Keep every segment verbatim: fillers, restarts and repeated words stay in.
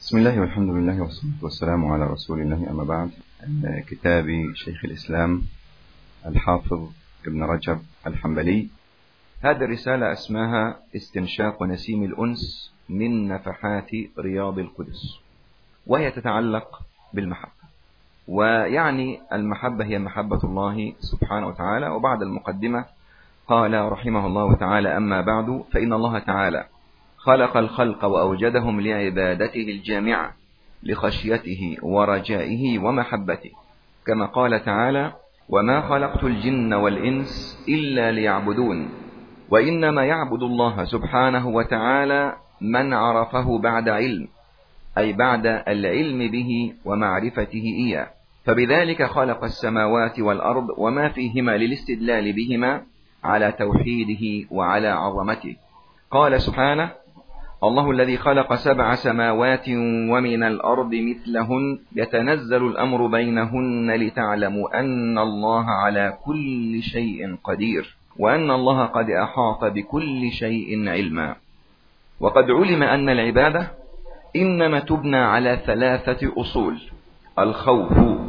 بسم الله والحمد لله والصلاة والسلام على رسول الله، أما بعد. كتاب شيخ الإسلام الحافظ ابن رجب الحنبلي. هذه الرسالة اسمها استنشاق نسيم الأنس من نفحات رياض القدس، وهي تتعلق بالمحبة، ويعني المحبة هي محبة الله سبحانه وتعالى. وبعد المقدمة قال رحمه الله تعالى: أما بعد، فإن الله تعالى خلق الخلق وأوجدهم لعبادته الجامعة لخشيته ورجائه ومحبته، كما قال تعالى: وما خلقت الجن والإنس إلا ليعبدون. وإنما يعبد الله سبحانه وتعالى من عرفه بعد علم، أي بعد العلم به ومعرفته إياه، فبذلك خلق السماوات والأرض وما فيهما للاستدلال بهما على توحيده وعلى عظمته. قال سبحانه: الله الذي خلق سبع سماوات ومن الأرض مثلهن يتنزل الأمر بينهن لتعلموا أن الله على كل شيء قدير وأن الله قد أحاط بكل شيء علما. وقد علم أن العبادة إنما تبنى على ثلاثة أصول: الخوف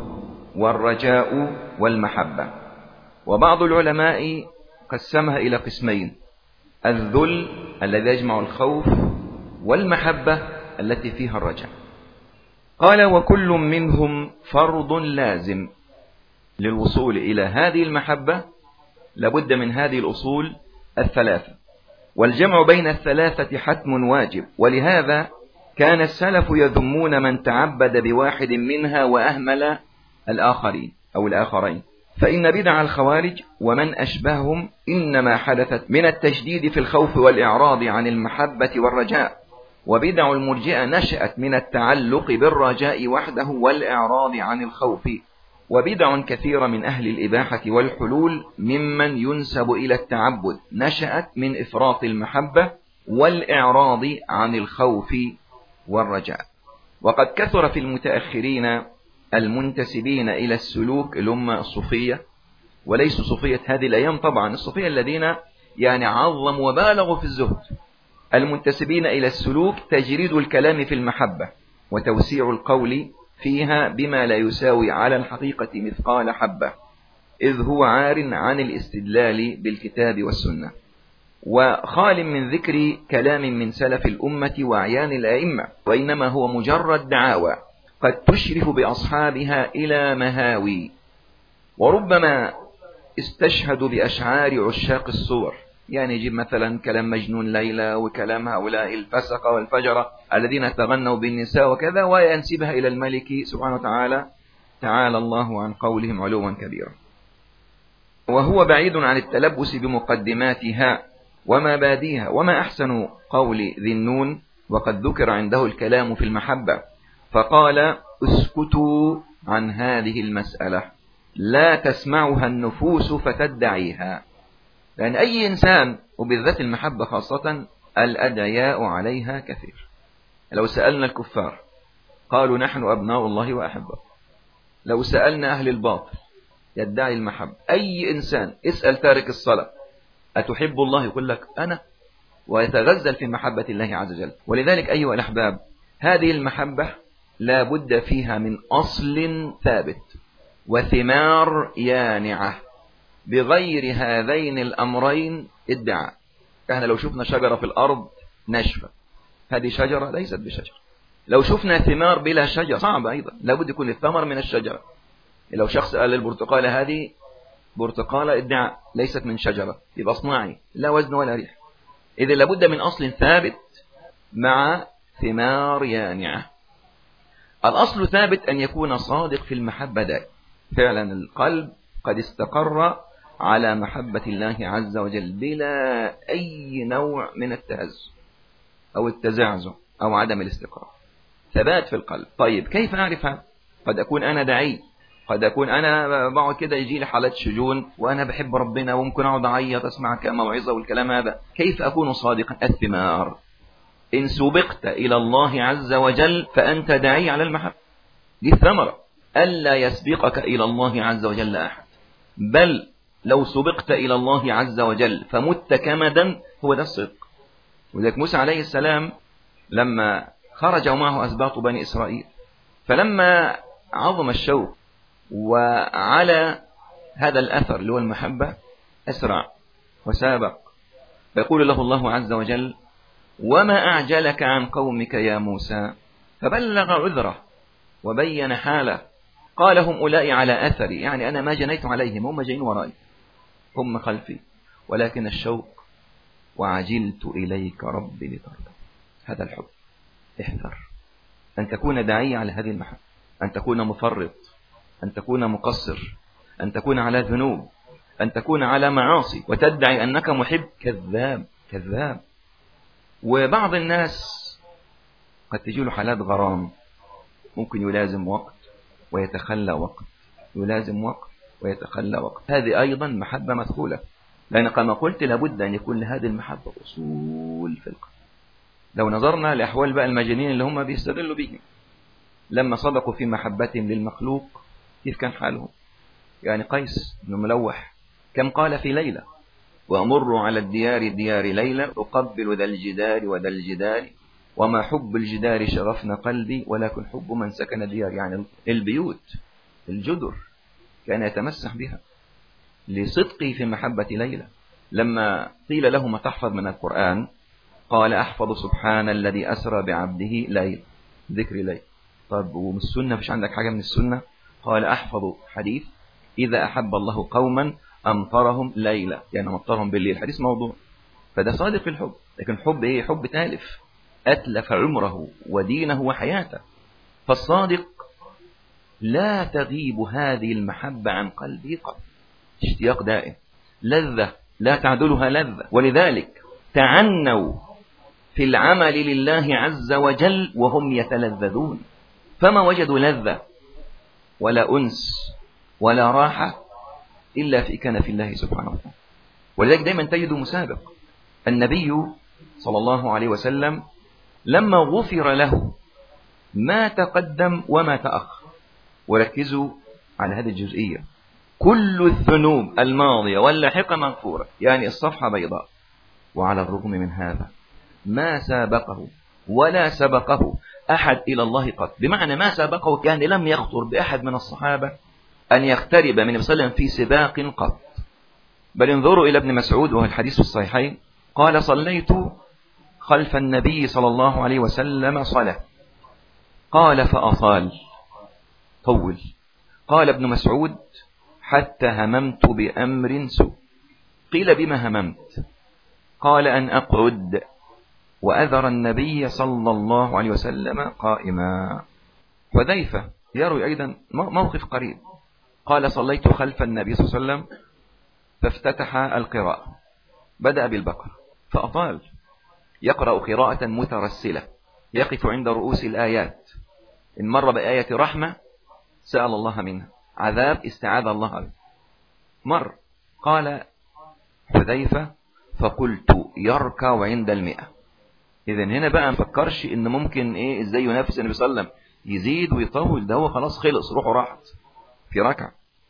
والرجاء والمحبة. وبعض العلماء قسمها إلى قسمين: الذل الذي يجمع الخوف، والمحبة التي فيها الرجاء. قال: وكل منهم فرض لازم. للوصول إلى هذه المحبة لابد من هذه الأصول الثلاثة، والجمع بين الثلاثة حتم واجب. ولهذا كان السلف يذمون من تعبد بواحد منها وأهمل الآخرين أو الآخرين، فإن بدع الخوارج ومن أشبههم إنما حدثت من التشديد في الخوف والإعراض عن المحبة والرجاء، وبدع المرجئة نشأت من التعلق بالرجاء وحده والإعراض عن الخوف. وبدع كثيرة من أهل الإباحة والحلول ممن ينسب إلى التعبد نشأت من إفراط المحبة والإعراض عن الخوف والرجاء. وقد كثر في المتأخرين المنتسبين إلى السلوك الأمة الصوفية، وليس صوفية هذه الأيام طبعا، الصوفية الذين يعني عظموا وبالغوا في الزهد، المنتسبين إلى السلوك تجريد الكلام في المحبة وتوسيع القول فيها بما لا يساوي على الحقيقة مثقال حبة، إذ هو عار عن الاستدلال بالكتاب والسنة، وخال من ذكر كلام من سلف الأمة وأعيان الأئمة، وإنما هو مجرد دعاوى قد تشرف بأصحابها إلى مهاوي. وربما استشهدوا بأشعار عشاق الصور، يعني يجيب مثلا كلام مجنون ليلى وكلام هؤلاء الفسقة والفجرة الذين تغنوا بالنساء وكذا، وينسبها إلى الملك سبحانه وتعالى، تعالى الله عن قولهم علوا كبيرا. وهو بعيد عن التلبس بمقدماتها ومبادئها. وما أحسن قول ذي النون وقد ذكر عنده الكلام في المحبة، فقال: اسكتوا عن هذه المسألة، لا تسمعها النفوس فتدعيها. لأن أي إنسان، وبالذات المحبة خاصة، الأدعياء عليها كثير. لو سألنا الكفار قالوا نحن أبناء الله وأحبه، لو سألنا أهل الباطل يدعي المحبة. أي إنسان اسأل تارك الصلاة أتحب الله، يقول لك أنا، ويتغزل في محبة الله عز وجل. ولذلك أيها الأحباب، هذه المحبة لا بد فيها من أصل ثابت وثمار يانعة. بغير هذين الأمرين ادعاء. احنا لو شفنا شجرة في الأرض ناشفة، هذه شجرة ليست بشجرة. لو شفنا ثمار بلا شجر صعب أيضا، لابد يكون الثمر من الشجرة. لو شخص قال البرتقالة هذه برتقالة، ادعاء ليست من شجرة، يبقى صناعي لا وزن ولا ريح. إذا لابد من أصل ثابت مع ثمار يانعة. الأصل ثابت أن يكون صادق في المحبة دائما، فعلا القلب قد استقر على محبة الله عز وجل بلا أي نوع من التهزؤ أو التزعزع أو عدم الاستقرار، ثبات في القلب. طيب كيف أعرف هذا؟ قد أكون أنا دعي، قد أكون أنا بقعد كده يجي لي حالات شجون وأنا بحب ربنا وممكن أقعد أعيط أسمع موعظة والكلام هذا. كيف أكون صادقا؟ الثمار. إن سبقت إلى الله عز وجل فأنت داعي على المحبة، دي الثمرة، ألا يسبقك إلى الله عز وجل أحد. بل لو سبقت إلى الله عز وجل فمت كمدا، هو ده الصدق. وذلك موسى عليه السلام لما خرج معه أسباط بني إسرائيل. فلما عظم الشوق وعلى هذا الأثر اللي هو المحبة أسرع وسابق، فيقول له الله عز وجل: وما أعجلك عن قومك يا موسى؟ فبلغ عذره وبين حاله، قال: هم أولئك على أثري، يعني أنا ما جنيت عليهم، هم جايين ورائي، هم خلفي، ولكن الشوق وعجلت إليك ربي لترضى. هذا الحب. احذر أن تكون داعية على هذه المحبة، أن تكون مفرط، أن تكون مقصر، أن تكون على ذنوب، أن تكون على معاصي وتدعي أنك محب. كذاب كذاب. وبعض الناس قد تجيله حالات غرام، ممكن يلازم وقت ويتخلى وقت، يلازم وقت ويتخلى وقت. هذه أيضا محبة مدخولة، لأن كما قلت لابد أن يكون لهذه المحبة أصول في القلب. لو نظرنا لأحوال بقى المجانين اللي هم بيستدلوا بهم لما صدقوا في محبتهم للمخلوق، كيف كان حالهم؟ يعني قيس بن ملوح كم قال في ليلة: وأمر على الديار ديار ليلة أقبل ذا الجدار وذا الجدار وما حب الجدار شغفنا قلبي ولكن حب من سكن الديار. يعني البيوت الجدر كان يتمسح بها لصدقه في محبة ليلى. لما قيل له ما تحفظ من القرآن قال: أحفظ سبحان الذي أسرى بعبده ليل، ذكر ليل. طب ومن السنة مش عندك حاجة من السنة؟ قال: أحفظ حديث إذا أحب الله قوما أمطرهم ليلة، يعني أمطرهم بالليل، حديث موضوع. فده صادق في الحب، لكن حب إيه؟ حب تالف، أتلف عمره ودينه وحياته. فالصادق لا تغيب هذه المحبة عن قلبه قط، اشتياق دائم، لذة لا تعدلها لذة. ولذلك تعنوا في العمل لله عز وجل وهم يتلذذون، فما وجدوا لذة ولا أنس ولا راحة إلا في كنف الله سبحانه وتعالى. ولذلك دائما تجد مسابق. النبي صلى الله عليه وسلم لما غفر له ما تقدم وما تأخر، وركزوا على هذه الجزئية، كل الذنوب الماضية واللاحقة مغفورة، يعني الصفحة بيضاء. وعلى الرغم من هذا ما سابقه ولا سبقه أحد إلى الله قط. بمعنى ما سابقه كان لم يخطر بأحد من الصحابة أن يقترب من وسلم في سباق قط. بل انظروا إلى ابن مسعود وهو الحديث في الصحيحين، قال: صليت خلف النبي صلى الله عليه وسلم صلاة، قال فأطال، طول، قال ابن مسعود: حتى هممت بأمر سوء. قيل: بما هممت؟ قال: أن أقعد وأذر النبي صلى الله عليه وسلم قائما. حذيفة يروي أيضا موقف قريب، قال: صليت خلف النبي صلى الله عليه وسلم فافتتح القراءة، بدأ بالبقرة فأطال، يقرأ قراءة مترسلة، يقف عند رؤوس الآيات، إن مر بآية رحمة سأل الله منها، عذاب استعاذ الله منه، مر. قال حذيفة: فقلت يركع عند المئة. إذن هنا بقى مفكرش إن ممكن إيه إزاي ينافس النبي صلى الله عليه وسلم يزيد ويطول، ده هو خلاص خلص، روحه راحت في ركع.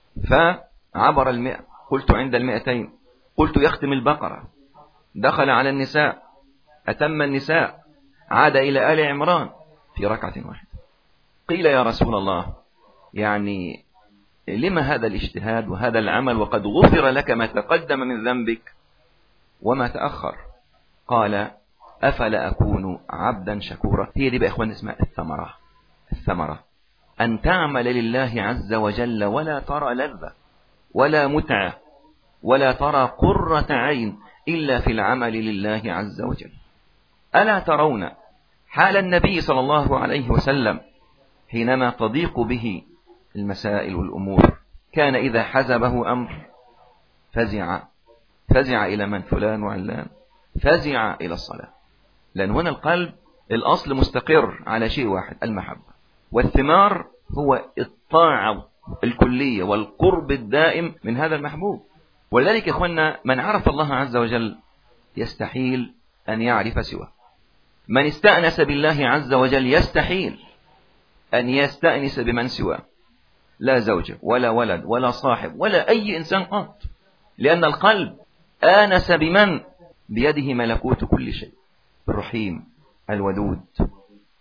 فعبر المئة، قلت عند المئتين، قلت يختم البقرة، دخل على النساء، أتم النساء، عاد إلى آل عمران في ركعة واحدة. قيل: يا رسول الله، يعني لما هذا الاجتهاد وهذا العمل وقد غفر لك ما تقدم من ذنبك وما تأخر؟ قال: أفلا أكون عبدا شكورا. هي دي بقى إخوان اسمها الثمرة. الثمرة أن تعمل لله عز وجل ولا ترى لذة ولا متعة ولا ترى قرة عين إلا في العمل لله عز وجل. ألا ترون حال النبي صلى الله عليه وسلم حينما تضيق به المسائل والأمور؟ كان إذا حزبه أمر فزع، فزع إلى من؟ فلان وعلان، فزع إلى الصلاة. لأن هنا القلب الأصل مستقر على شيء واحد، المحبة، والثمار هو الطاعة الكلية والقرب الدائم من هذا المحبوب. ولذلك إخوانا من عرف الله عز وجل يستحيل أن يعرف سواه، من استأنس بالله عز وجل يستحيل أن يستأنس بمن سواه، لا زوجة ولا ولد ولا صاحب ولا أي إنسان قط، لأن القلب آنس بمن بيده ملكوت كل شيء، الرحيم الودود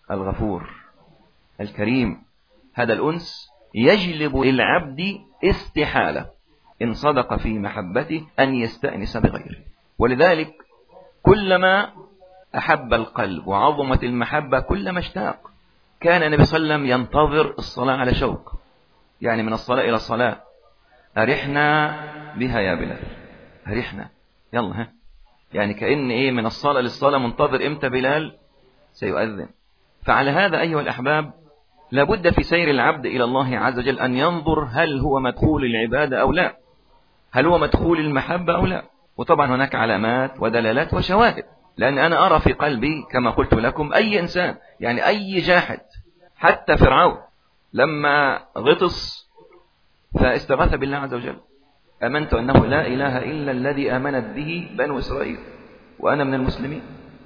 الغفور الكريم. هذا الأنس يجلب للعبد استحالة إن صدق في محبته أن يستأنس بغيره. ولذلك كلما أحب القلب وعظمت المحبة كلما اشتاق. كان النبي صلى الله عليه وسلم ينتظر الصلاة على شوق، يعني من الصلاة إلى الصلاة، أرحنا بها يا بلال، أرحنا يلا ها، يعني كأن إيه من الصلاة للصلاة منتظر إمتى بلال سيؤذن. فعلى هذا أيها الأحباب لابد في سير العبد إلى الله عز وجل أن ينظر هل هو مدخول العبادة أو لا، هل هو مدخول المحبة أو لا. وطبعا هناك علامات ودلالات وشواهد، لأن أنا أرى في قلبي كما قلت لكم أي إنسان، يعني أي جاحد، حتى فرعون لما غطس فاستغاث بالله عز وجل، أمنت أنه لا إله إلا الذي آمنت به بنو إسرائيل وأنا من المسلمين.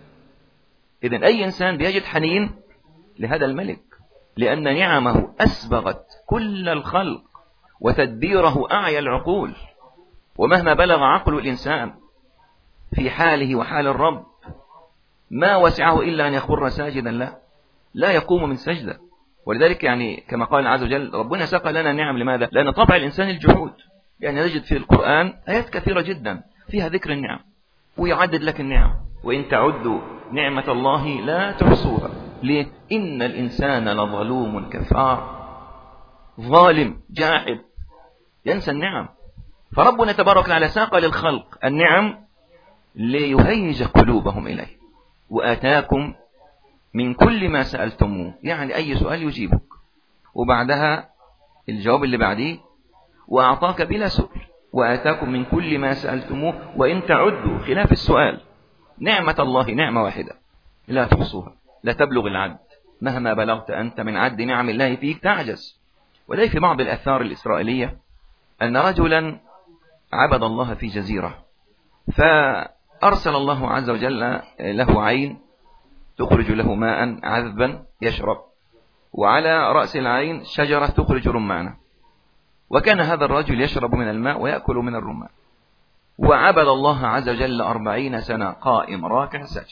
إذن أي إنسان بيجد حنين لهذا الملك، لأن نعمه أسبغت كل الخلق وتدبيره أعيا العقول، ومهما بلغ عقل الإنسان في حاله وحال الرب ما وسعه إلا أن يخر ساجدا له، لا يقوم من سجدة. ولذلك يعني كما قال عز وجل ربنا سقى لنا نعم. لماذا؟ لأن طبع الإنسان الجحود. يعني نجد في القرآن آيات كثيرة جدا فيها ذكر النعم ويعدد لك النعم، وإن تعدوا نعمة الله لا تحصوها. ليه؟ إن الإنسان لظلوم كفار، ظالم جاحد ينسى النعم. فربنا تبارك وتعالى ساق للخلق النعم ليهيج قلوبهم إليه. وآتاكم من كل ما سألتموه، يعني أي سؤال يجيبك، وبعدها الجواب اللي بعديه وأعطاك بلا سؤال. وآتاكم من كل ما سألتموه وإن تعدوا، خلاف السؤال. نعمة الله نعمة واحدة لا تحصوها، لا تبلغ العد، مهما بلغت أنت من عد نعم الله فيك تعجز. ولذلك في بعض الآثار الإسرائيلية أن رجلا عبد الله في جزيرة، فأرسل الله عز وجل له عين تخرج له ماء عذبا يشرب، وعلى رأس العين شجرة تخرج رمانة، وكان هذا الرجل يشرب من الماء ويأكل من الرمان. وعبد الله عز وجل أربعين سنة قائم راكع ساجد،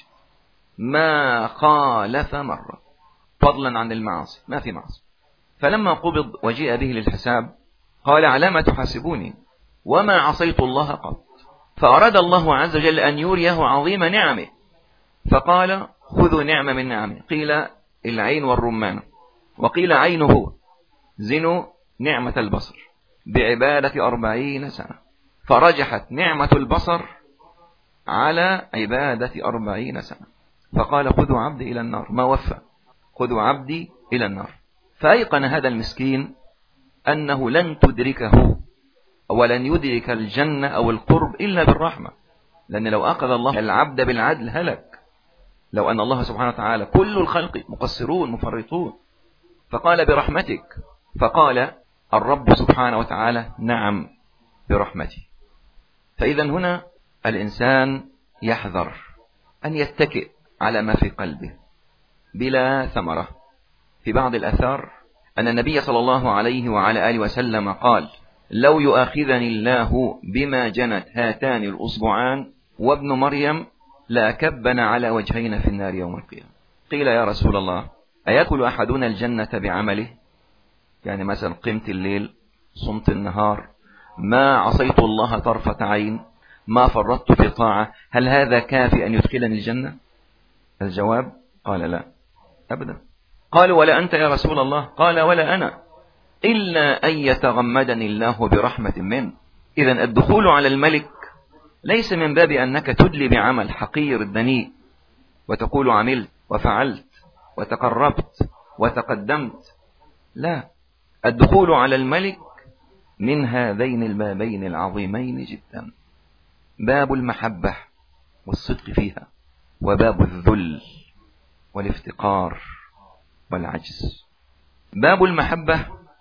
ما خالف مرة، فضلا عن المعاصي، ما في معصية. فلما قبض وجيء به للحساب قال على ما تحاسبوني وما عصيت الله قط. فأراد الله عز وجل أن يريه عظيم نعمه، فقال خذوا نعمة من نعمه، قيل العين والرمان، وقيل عينه هو، زنوا نعمة البصر بعبادة أربعين سنة، فرجحت نعمة البصر على عبادة أربعين سنة. فقال خذوا عبدي إلى النار، ما وفى، خذوا عبدي إلى النار. فأيقن هذا المسكين أنه لن تدركه ولن يدرك الجنة أو القرب إلا بالرحمة، لأن لو أخذ الله العبد بالعدل هلك. لو أن الله سبحانه وتعالى كل الخلق مقصرون مفرطون، فقال برحمتك، فقال الرب سبحانه وتعالى نعم برحمتي. فإذا هنا الإنسان يحذر أن يتكئ على ما في قلبه بلا ثمرة. في بعض الآثار أن النبي صلى الله عليه وعلى آله وسلم قال لو يؤاخذني الله بما جنت هاتان الأصبعان وابن مريم لأكبنا على وجهين في النار يوم القيامة. قيل يا رسول الله أيأكل أحدنا الجنة بعمله؟ يعني مثلا قمت الليل صمت النهار ما عصيت الله طرفة عين ما فرطت في طاعة، هل هذا كافي أن يدخلني الجنة؟ الجواب قال لا أبدا. قالوا ولا أنت يا رسول الله؟ قال ولا أنا، إلا أن يتغمدني الله برحمة منه. إذن الدخول على الملك ليس من باب أنك تدلي بعمل حقير دنيء وتقول عملت وفعلت وتقربت وتقدمت، لا، الدخول على الملك من هذين البابين العظيمين جدا، باب المحبة والصدق فيها، وباب الذل والافتقار والعجز. باب المحبة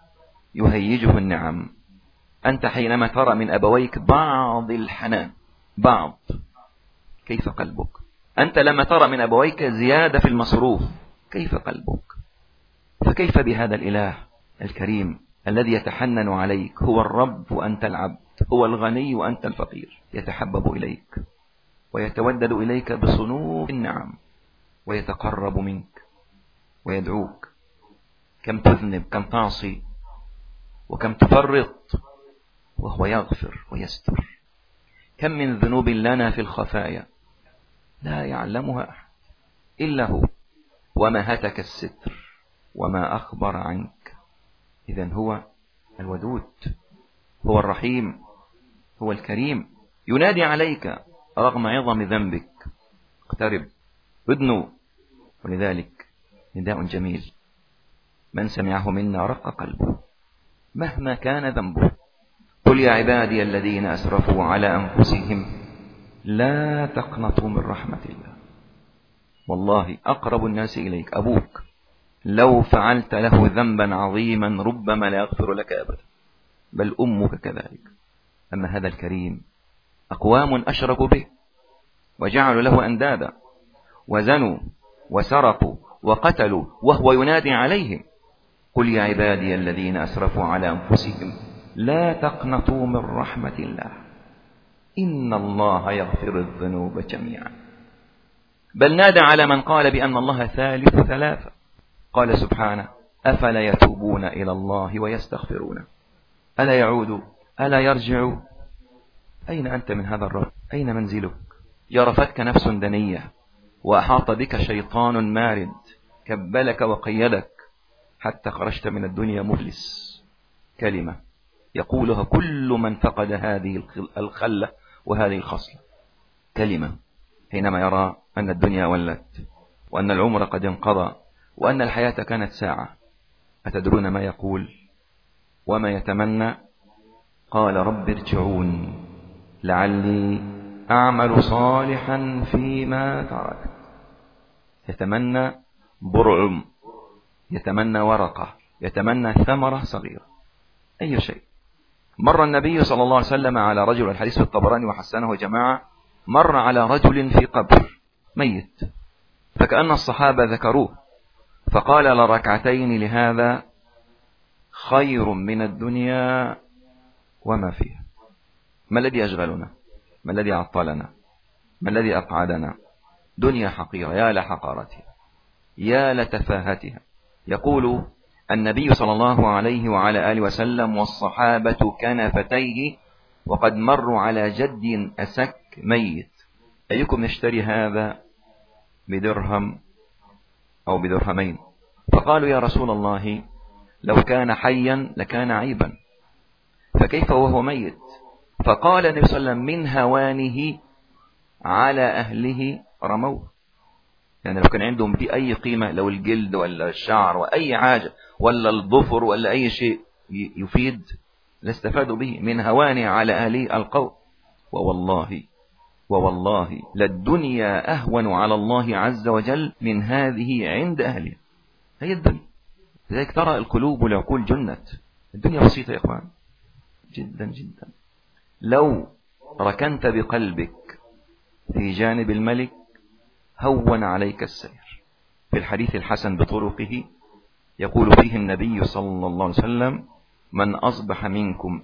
يهيجه النعم. أنت حينما ترى من أبويك بعض الحنان، بعض، كيف قلبك؟ أنت لما ترى من أبويك زيادة في المصروف، كيف قلبك؟ فكيف بهذا الإله الكريم الذي يتحنن عليك، هو الرب وأنت العبد، هو الغني وأنت الفقير، يتحبب إليك ويتودد إليك بصنوف النعم ويتقرب منك ويدعوك. كم تذنب، كم تعصي، وكم تفرط وهو يغفر ويستر. كم من ذنوب لنا في الخفايا لا يعلمها أحد إلا هو، وما هتك الستر وما أخبر عنك. إذن هو الودود، هو الرحيم، هو الكريم، ينادي عليك رغم عظم ذنبك. اقترب، ادنو. ولذلك نداء جميل من سمعه منا رق قلبه مهما كان ذنبه. قل يا عبادي الذين أسرفوا على أنفسهم لا تقنطوا من رحمة الله. والله أقرب الناس إليك أبوك، لو فعلت له ذنبا عظيما ربما لا يغفر لك أبدا، بل أمك كذلك. أما هذا الكريم أقوام أشركوا به وجعلوا له أندادا وزنوا وسرقوا وقتلوا وهو ينادي عليهم. قل يا عبادي الذين أسرفوا على أنفسهم لا تقنطوا من رحمة الله إن الله يغفر الذنوب جميعا. بل نادى على من قال بأن الله ثالث ثلاثة. قال سبحانه أفلا يتوبون إلى الله ويستغفرون ألا يعودوا ألا يرجعوا. أين أنت من هذا الرب؟ أين منزلك؟ جرفتك نفس دنية وأحاط بك شيطان مارد كبلك وقيدك حتى خرجت من الدنيا مفلس. كلمة يقولها كل من فقد هذه الخلة وهذه الخصلة. كلمة حينما يرى أن الدنيا ولت وأن العمر قد انقضى وأن الحياة كانت ساعة. أتدرون ما يقول وما يتمنى؟ قال رب ارجعون لعلي أعمل صالحا فيما تركت. يتمنى برعم، يتمنى ورقة، يتمنى ثمرة صغيرة، أي شيء. مر النبي صلى الله عليه وسلم على رجل، الحديث في الطبراني وحسنه جماعة، مر على رجل في قبر ميت، فكأن الصحابة ذكروه فقال لركعتين لهذا خير من الدنيا وما فيها. ما الذي يشغلنا؟ ما الذي عطلنا؟ ما الذي أقعدنا؟ دنيا حقيرة، يا لحقارتها، يا لتفاهتها. يقول النبي صلى الله عليه وعلى آله وسلم والصحابة كنفتيه وقد مروا على جد أسك ميت، أيكم نشتري هذا بدرهم أو بدرهمين؟ فقالوا يا رسول الله لو كان حيا لكان عيبا، فكيف وهو ميت؟ فقال النبي صلى الله عليه وسلم من هوانه على أهله رموه. يعني لو كان عندهم دي أي قيمة، لو الجلد ولا الشعر وأي حاجة ولا الظفر ولا أي شيء يفيد لاستفادوا به. من هوانه على أهله القول. ووالله ووالله للدنيا أهون على الله عز وجل من هذه عند أهلها. هي الدنيا. لذلك ترى القلوب والعقول جنت. الدنيا بسيطة يا إخوان جدا جدا. لو ركنت بقلبك في جانب الملك هون عليك السير. في الحديث الحسن بطرقه يقول فيه النبي صلى الله عليه وسلم من أصبح منكم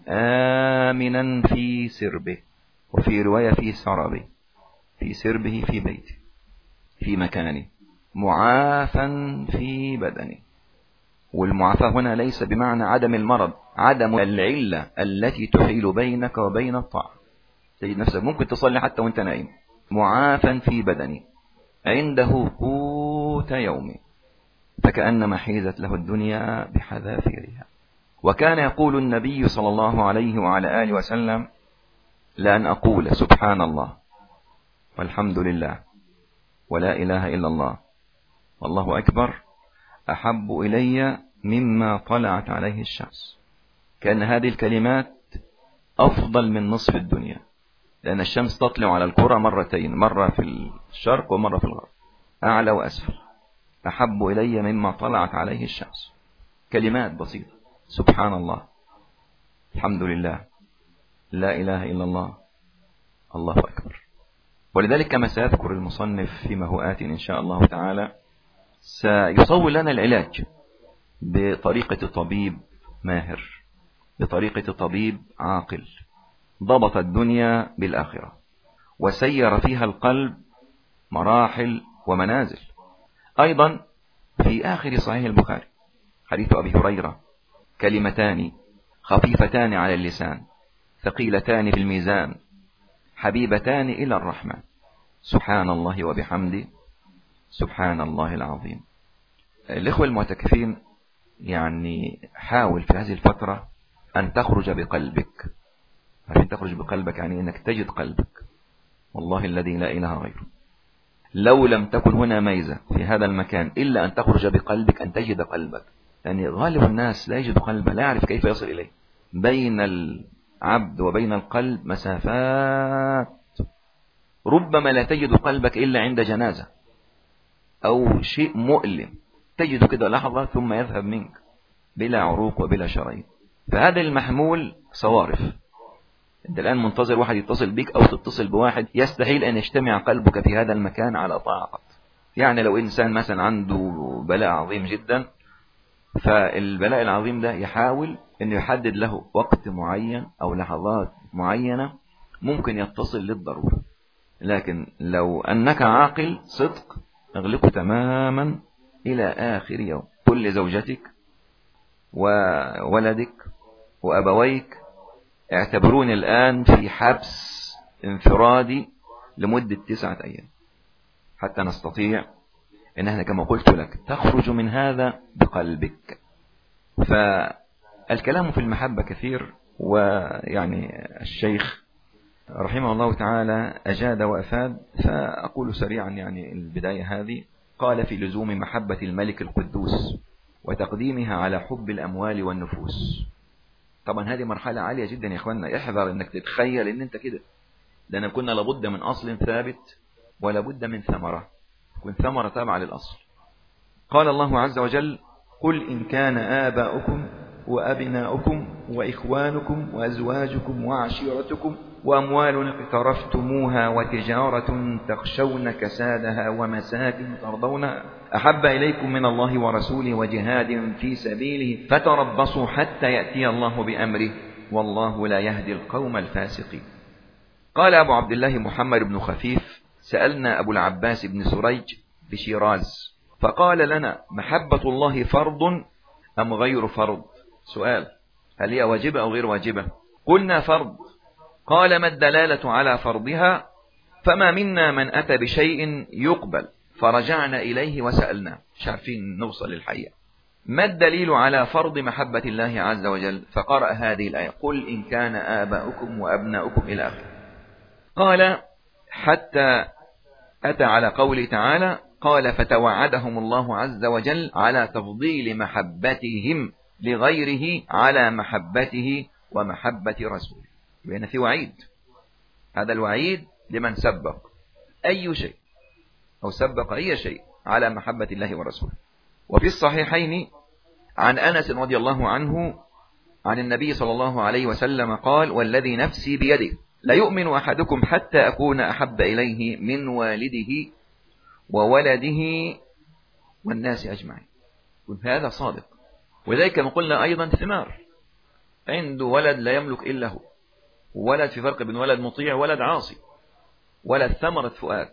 آمنا في سربه، وفي رواية في سربه، في سربه في بيته في مكانه، معافا في بدنه. والمعافاة هنا ليس بمعنى عدم المرض، عدم العلة التي تحيل بينك وبين الطاعة. تجد نفسك ممكن تصلي حتى وانت نائم. معافا في بدنه عنده قوت يومه، فكأنما حيزت له الدنيا بحذافيرها. وكان يقول النبي صلى الله عليه وعلى آله وسلم لأن أقول سبحان الله والحمد لله ولا إله إلا الله والله أكبر أحب إلي مما طلعت عليه الشمس. كأن هذه الكلمات أفضل من نصف الدنيا، لأن الشمس تطلع على الكرة مرتين، مرة في الشرق ومرة في الغرب، أعلى وأسفل. أحب إلي مما طلعت عليه الشمس. كلمات بسيطة، سبحان الله، الحمد لله، لا إله إلا الله، الله أكبر. ولذلك كما سيذكر المصنف فيما هو آت إن شاء الله تعالى سيصور لنا العلاج بطريقة طبيب ماهر، بطريقة طبيب عاقل ضبط الدنيا بالآخرة وسير فيها القلب مراحل ومنازل. أيضا في آخر صحيح البخاري حديث أبي هريرة: كلمتان خفيفتان على اللسان ثقيلتان في الميزان حبيبتان إلى الرحمن سبحان الله وبحمده سبحان الله العظيم. الإخوة المعتكفين، يعني حاول في هذه الفترة أن تخرج بقلبك. عشان تخرج بقلبك يعني أنك تجد قلبك، والله الذي لا إله غيره. لو لم تكن هنا ميزة في هذا المكان إلا أن تخرج بقلبك، أن تجد قلبك، يعني غالب الناس لا يجد قلبه، لا يعرف كيف يصل إليه. بين العبد وبين القلب مسافات، ربما لا تجد قلبك إلا عند جنازة أو شيء مؤلم، تجد كده لحظة ثم يذهب منك بلا عروق وبلا شرايين. فهذا المحمول صوارف. أنت الآن منتظر واحد يتصل بك أو تتصل بواحد، يستحيل أن يجتمع قلبك في هذا المكان على طاقة. يعني لو إنسان مثلا عنده بلاء عظيم جدا، فالبلاء العظيم ده يحاول أن يحدد له وقت معين أو لحظات معينة ممكن يتصل للضرورة. لكن لو أنك عاقل صدق، اغلقه تماما إلى آخر يوم. قل لزوجتك وولدك وأبويك: اعتبروني الآن في حبس انفرادي لمدة تسعة أيام حتى نستطيع إن احنا كما قلت لك تخرج من هذا بقلبك. فالكلام في المحبة كثير، ويعني الشيخ رحمه الله تعالى أجاد وأفاد. فأقول سريعا يعني البداية هذه. قال: في لزوم محبة الملك القدوس وتقديمها على حب الأموال والنفوس. طبعا هذه مرحلة عالية جدا يا إخواننا، احذر أنك تتخيل أن أنت كده، لأن كنا لابد من أصل ثابت ولا بد من ثمرة، تكون ثمرة تابعة للأصل. قال الله عز وجل: قل إن كان آباؤكم وأبناؤكم وإخوانكم وأزواجكم وعشيرتكم وأموال اقترفتموها وتجارة تخشون كسادها ومساكن ترضونها أحب إليكم من الله ورسوله وجهاد في سبيله فتربصوا حتى يأتي الله بأمره والله لا يهدي القوم الفاسقين. قال أبو عبد الله محمد بن خفيف: سألنا أبو العباس بن سريج بشيراز فقال لنا: محبة الله فرض أم غير فرض؟ سؤال: هل هي واجبة أو غير واجبة؟ قلنا: فرض. قال: ما الدلالة على فرضها؟ فما منا من أتى بشيء يقبل، فرجعنا إليه وسألنا. مش عارفين نوصل للحقيقة. ما الدليل على فرض محبة الله عز وجل؟ فقرأ هذه الآية: قل إن كان آباؤكم وأبناؤكم إلى آخره. قال حتى أتى على قوله تعالى: قال فتوعدهم الله عز وجل على تفضيل محبتهم لغيره على محبته ومحبة رسوله. بأن في وعيد، هذا الوعيد لمن سبق أي شيء أو سبق أي شيء على محبة الله ورسوله. وفي الصحيحين عن أنس رضي الله عنه عن النبي صلى الله عليه وسلم قال: والذي نفسي بيده لا يؤمن أحدكم حتى أكون أحب إليه من والده وولده والناس أجمعين. هذا صادق. وذلك ما قلنا أيضا ثمار، عنده ولد لا يملك إلا هو، ولد في فرق بين ولد مطيع وولد عاصي. ولد ثمرة فؤاد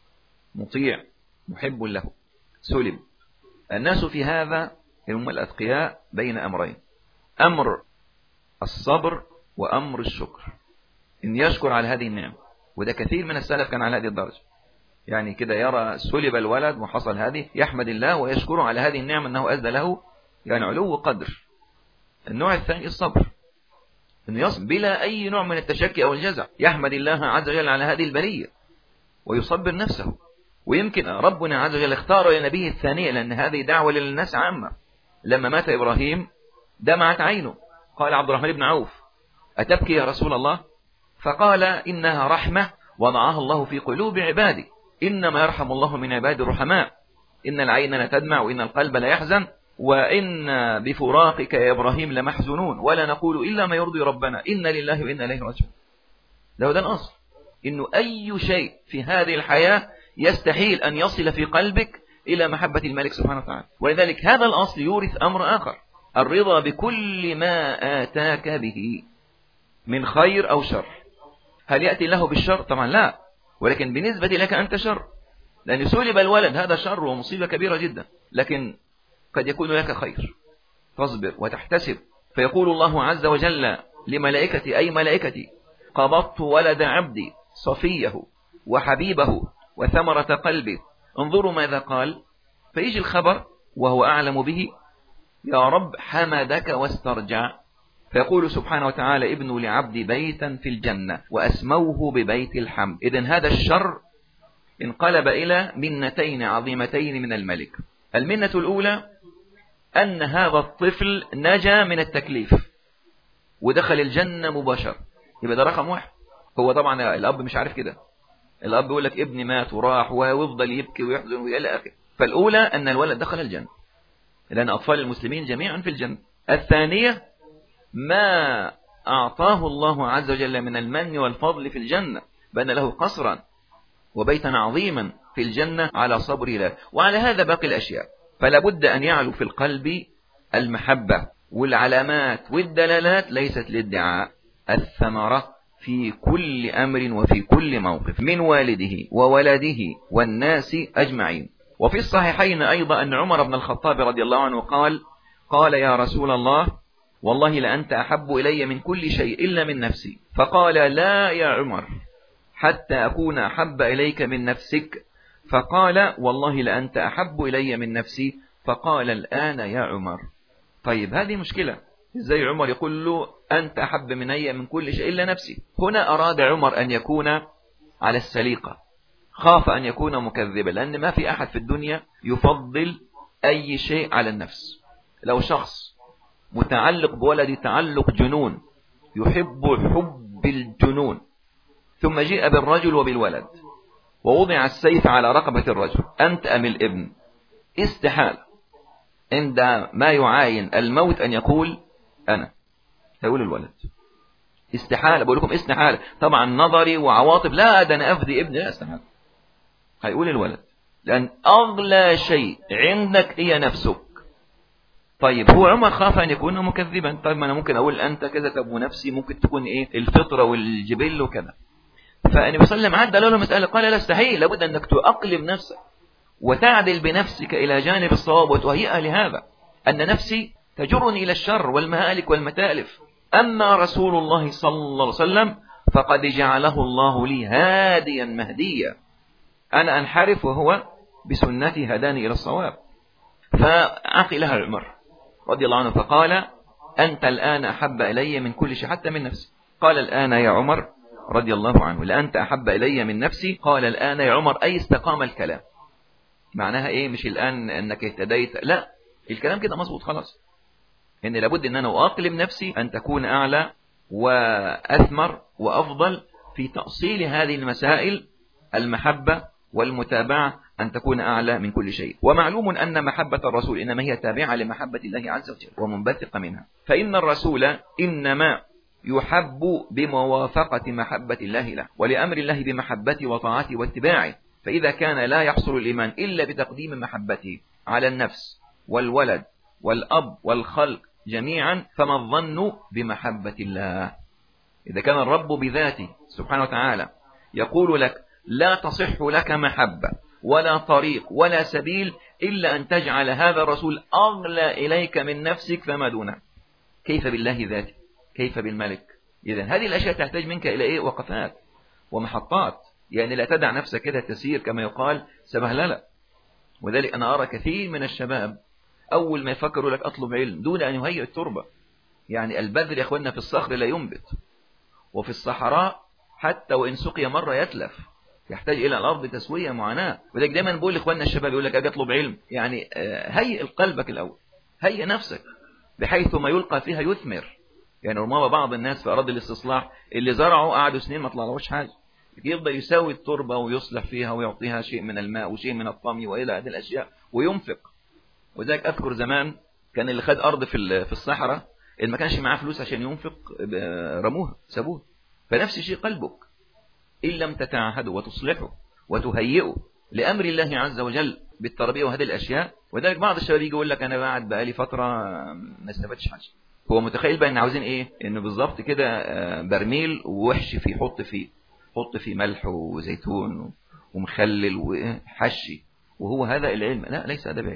مطيع محب له سلم. الناس في هذا هم الأتقياء بين أمرين: أمر الصبر وأمر الشكر، إن يشكر على هذه النعمة. وده كثير من السلف كان على هذه الدرجة، يعني كده يرى سلب الولد وحصل هذه يحمد الله ويشكره على هذه النعمة أنه أزدى له يعني علو قدر. النوع الثاني الصبر، أنه يصبر بلا أي نوع من التشكي أو الجزع، يحمد الله عز وجل على هذه البلية ويصبر نفسه. ويمكن ربنا عز وجل اختار لنبيه الثانية، لأن هذه دعوة للناس عامة. لما مات إبراهيم دمعت عينه، قال عبد الرحمن بن عوف: أتبكي يا رسول الله؟ فقال: إنها رحمة وضعها الله في قلوب عباده، إنما يرحم الله من عباد الرحماء، إن العين لتدمع وإن القلب لا يحزن وإن بفراقك يا إبراهيم لمحزنون ولا نقول إلا ما يرضي ربنا إن لله وإنا إليه راجعون. ده ده الأصل، إنه أي شيء في هذه الحياة يستحيل أن يصل في قلبك إلى محبة الملك سبحانه وتعالى. ولذلك هذا الأصل يورث أمر آخر: الرضا بكل ما آتاك به من خير أو شر. هل يأتي له بالشر؟ طبعا لا، ولكن بالنسبة لك أنت شر، لأن سلب الولد هذا شر ومصيبة كبيرة جدا. لكن قد يكون لك خير، تصبر وتحتسب. فيقول الله عز وجل لملائكتي أي ملائكتي قبضت ولد عبدي صفيه وحبيبه وثمرة قلبه، انظروا ماذا قال. فيجي الخبر وهو أعلم به، يا رب حمدك واسترجع، فيقول سبحانه وتعالى ابنوا لعبدي بيتا في الجنة وأسموه ببيت الحمد. إذن هذا الشر انقلب إلى منتين عظيمتين من الملك. المنة الأولى أن هذا الطفل نجا من التكليف ودخل الجنة مباشرة، يبقى ده رقم واحد. هو طبعا الأب مش عارف كده، الأب يقول لك ابني مات وراح ويفضل يبكي ويحزن وإلى آخره. فالأولى أن الولد دخل الجنة لأن أطفال المسلمين جميعا في الجنة. الثانية ما أعطاه الله عز وجل من المن والفضل في الجنة، بأن له قصرا وبيتا عظيما في الجنة على صبر الله. وعلى هذا باقي الأشياء، فلا بد أن يعلو في القلب المحبة، والعلامات والدلالات ليست للدعاء، الثمرة في كل أمر وفي كل موقف من والده وولده والناس أجمعين. وفي الصحيحين أيضا أن عمر بن الخطاب رضي الله عنه قال قال يا رسول الله والله لأنت أحب إلي من كل شيء إلا من نفسي. فقال لا يا عمر حتى أكون أحب إليك من نفسك. فقال والله لأنت أحب إلي من نفسي. فقال الآن يا عمر. طيب هذه مشكلة، إزاي عمر يقول له أنت أحب مني من كل شيء إلا نفسي؟ هنا أراد عمر أن يكون على السليقة، خاف أن يكون مكذبا، لأن ما في أحد في الدنيا يفضل أي شيء على النفس. لو شخص متعلق بولده تعلق جنون، يحب حب الجنون، ثم جاء بالرجل وبالولد ووضع السيف على رقبة الرجل، أنت أم الابن؟ استحال عند ما يعاين الموت أن يقول أنا، يقول الولد. استحال، بقول لكم استحال. طبعا نظري وعواطف، لا ده أنا أفدي ابني، لا استحال، هيقول الولد، لأن أغلى شيء عندك هي نفسك. طيب هو عمر خاف أن يكون مكذبا. طيب ما أنا ممكن أقول أنت كذا، طب ونفسي ممكن تكون إيه الفطرة والجبل وكذا. فالنبي صلى الله عليه وسلم عدى له مسألة، قال لا استحيل، لابد أنك تؤقلم نفسك وتعدل بنفسك إلى جانب الصواب وتهيئها لهذا، أن نفسي تجرني إلى الشر والمهالك والمتالف. أما رسول الله صلى الله عليه وسلم فقد جعله الله لي هاديا مهديا، أنا أنحرف وهو بسنتي هداني إلى الصواب. فعقلها عمر رضي الله عنه فقال أنت الآن أحب إلي من كل شيء حتى من نفسي. قال الآن يا عمر رضي الله عنه لأنت أحب إلي من نفسي. قال الآن يا عمر أي استقام الكلام. معناها إيه؟ مش الآن أنك اهتديت، لا، الكلام كده مظبوط خلاص، إن لابد أن أنا أقلم نفسي أن تكون أعلى وأثمر وأفضل في تأصيل هذه المسائل، المحبة والمتابعة أن تكون أعلى من كل شيء. ومعلوم أن محبة الرسول إنما هي تابعة لمحبة الله عز وجل ومنبثقة منها، فإن الرسول إنما يحب بموافقة محبة الله له ولأمر الله بمحبته وطاعته واتباعه. فإذا كان لا يحصل الإيمان إلا بتقديم محبته على النفس والولد والأب والخلق جميعا، فما الظن بمحبة الله؟ إذا كان الرب بذاته سبحانه وتعالى يقول لك لا تصح لك محبة ولا طريق ولا سبيل إلا أن تجعل هذا الرسول أغلى إليك من نفسك فما دونه، كيف بالله ذاته؟ كيف بالملك؟ إذن هذه الأشياء تحتاج منك إلى إيه؟ وقفات ومحطات، يعني لا تدع نفسك كده تسير كما يقال سبهللة. وذلك أنا أرى كثير من الشباب أول ما يفكروا لك أطلب علم دون أن يهيئ التربة. يعني البذر يا أخوانا في الصخر لا ينبت، وفي الصحراء حتى وإن سقي مرة يتلف، يحتاج إلى الأرض تسوية معاناة. وذلك دايما بقول لإخواننا الشباب يقول لك أجي أطلب علم، يعني هيئ قلبك الأول، هيئ نفسك بحيث ما يلقى فيها يثمر. يعني ربما بعض الناس في أراضي الاستصلاح اللي زرعوا قعدوا سنين ما طلعوش حاجة، يفضل يساوي التربة ويصلح فيها ويعطيها شيء من الماء وشيء من الطمي وإلى هذه الأشياء وينفق. وذلك أذكر زمان كان اللي خد أرض في في الصحراء اللي ما كانش معاه فلوس عشان ينفق رموها سابوها. فنفس الشيء قلبك إن لم تتعهده وتصلحه وتهيئه لأمر الله عز وجل بالتربية وهذه الأشياء. وذلك بعض الشباب يجي يقول لك أنا قاعد بقالي فترة ما استفدتش حاجة. هو متخيل بقى إن عاوزين إيه؟ إنه بالظبط كده برميل ووحش فيه، حط فيه حط فيه ملح وزيتون ومخلل وحشي، وهو هذا العلم؟ لا، ليس هذا بعلم.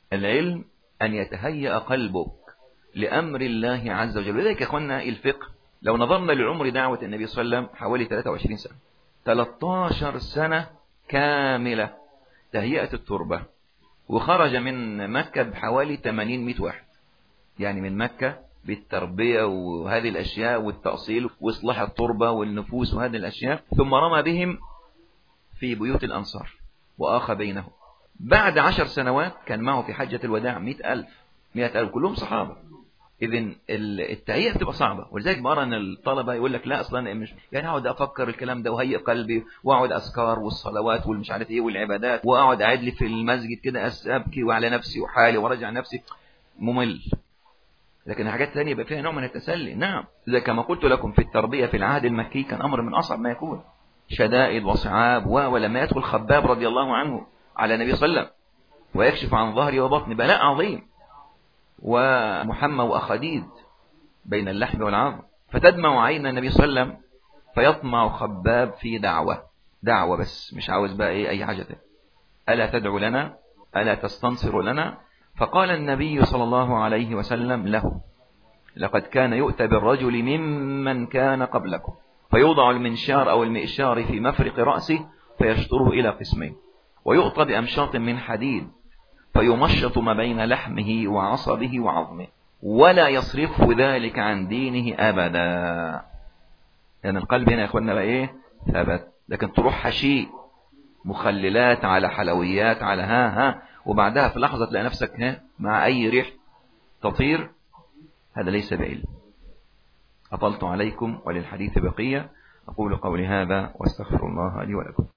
العلم أن يتهيأ قلبك لأمر الله عز وجل. ولذلك يا أخوانا الفقه لو نظرنا لعمر دعوة النبي صلى الله عليه وسلم حوالي ثلاثة وعشرين سنة، ثلاثة عشر سنة كاملة تهيئة التربة، وخرج من مكة بحوالي ثمانين مئة واحد، يعني من مكة بالتربية وهذه الأشياء والتأصيل وإصلاح التربة والنفوس وهذه الأشياء، ثم رمى بهم في بيوت الأنصار وآخى بينهم. بعد عشر سنوات كان معه في حجة الوداع مئة ألف مئة ألف كلهم صحابة. إذن التهيئة بتبقى صعبة، ولذلك بقى أن الطلبة يقول لك لا أصلا مش يعني أقعد أفكر الكلام ده وهيئ قلبي وأقعد أذكار والصلوات والمش عارف إيه والعبادات وأقعد أقعد لي في المسجد كده أبكي وعلى نفسي وحالي وارجع نفسي، ممل. لكن الحاجات الثانية يبقى فيها نوع من التسلي. نعم، إذا كما قلت لكم في التربية في العهد المكي كان أمر من أصعب ما يكون، شدائد وصعاب. ولما يدخل خباب رضي الله عنه على النبي صلى الله عليه وسلم ويكشف عن ظهري وبطني، بلاء عظيم، ومحمى وأخديد بين اللحم والعظم، فتدمع عين النبي صلى الله عليه وسلم فيطمع خباب في دعوة دعوة بس، مش عاوز بقى إيه أي حاجة تانية. ألا تدعو لنا؟ ألا تستنصر لنا؟ فقال النبي صلى الله عليه وسلم له: لقد كان يؤتى بالرجل ممن كان قبلكم فيوضع المنشار أو المئشار في مفرق رأسه فيشطره إلى قسمين، ويؤطى بأمشاط من حديد فيمشط ما بين لحمه وعصبه وعظمه، ولا يصرفه ذلك عن دينه أبدا. لأن يعني القلب هنا يا أخوانا بقى إيه؟ ثبت. لكن تروح حشي مخللات على حلويات على ها ها وبعدها في لحظة تلاقي نفسك ها مع أي ريح تطير، هذا ليس بعلم. أطلت عليكم وللحديث بقية. أقول قولي هذا واستغفر الله لي ولكم.